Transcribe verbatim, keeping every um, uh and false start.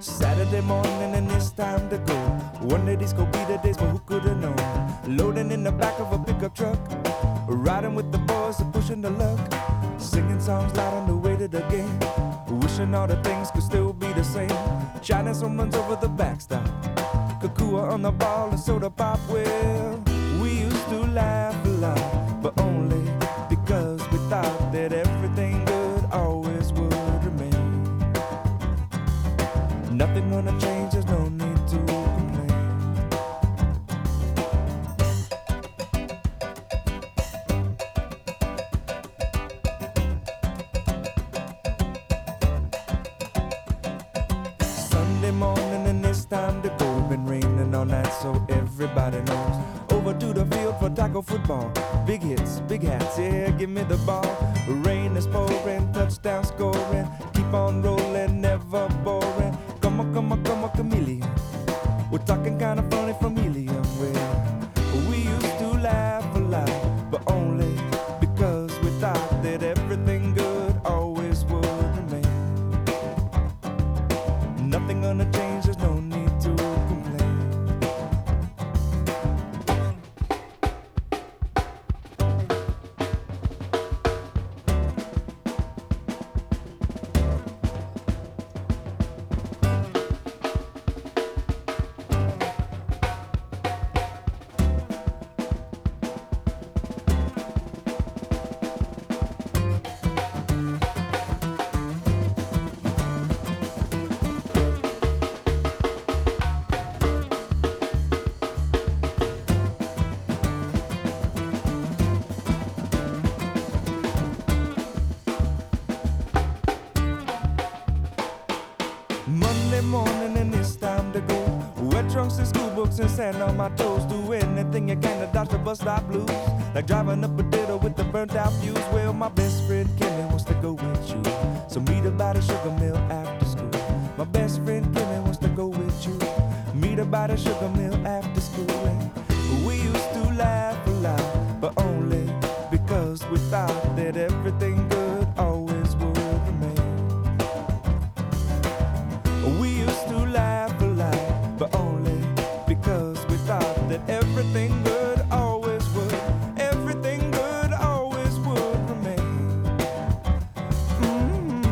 Saturday morning and it's time to go. One day these could be the days, but who could have known? Loading in the back of a pickup truck, riding with the boys and pushing the luck, singing songs loud on the way to the game, wishing all the things could still be the same. China some runs over the backstop, Kakua on the ball and soda pop. Well, we used to laugh a lot, but only because we thought that everything good always would remain. Nothing gonna change, there's no need to complain. Sunday morning and it's time to go. Been raining all night so everybody knows. Over to the field for tackle football. Big hits, big hats, yeah, give me the ball. Rain is pouring, touchdown scoring. Keep on rolling, never boring. Come on, come on, come on, chameleon. We're talking kinda funny from helium. Well, we used to laugh a lot, but only because we thought that everything good always would remain. Nothing gonna change, there's no need to complain. Monday morning and it's time to go. Wet trunks and school books and sand on my toes. Do anything you can to dodge the bus stop blues, like driving up a ditto with the burnt out fuse. Well, my best friend Kimmy wants to go with you, so meet her by the sugar mill after school. My best friend Kimmy wants to go with you, meet her by the sugar mill after school. And we used to laugh a lot, but only because we thought that everything good always would remain. We used to laugh a lot, but only because we thought that everything good always would, everything good always would remain. Mm-hmm.